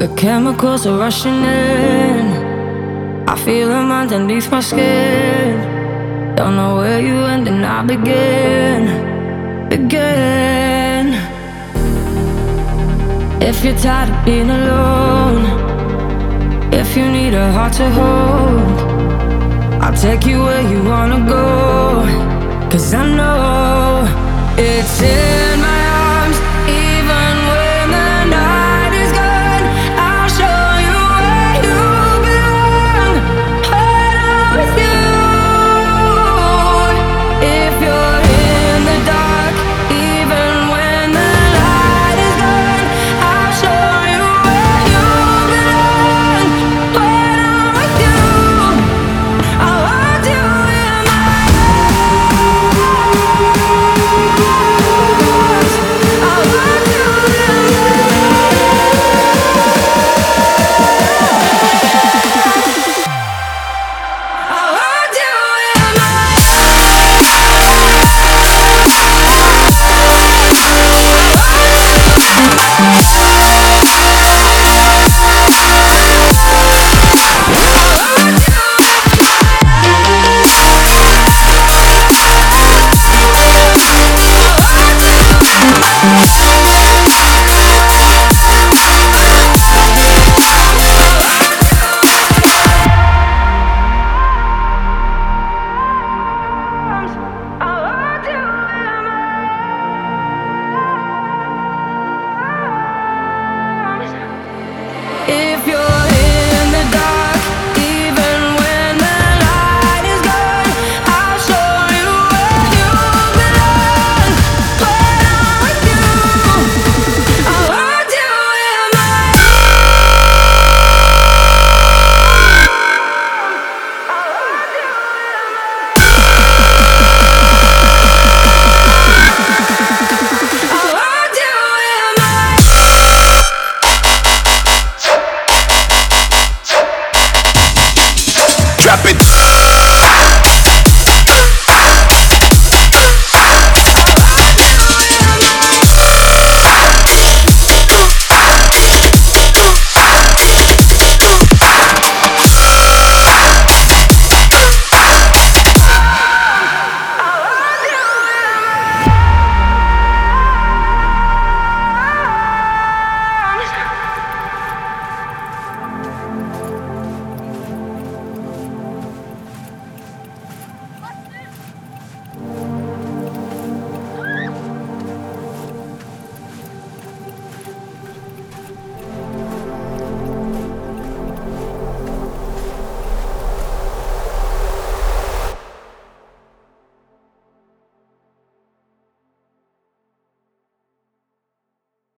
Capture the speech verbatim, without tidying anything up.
The chemicals are rushing in. I feel them underneath my skin. Don't know where you end and I begin. Begin. If you're tired of being alone, if you need a heart to hold, I'll take you where you wanna go. Cause I know it's in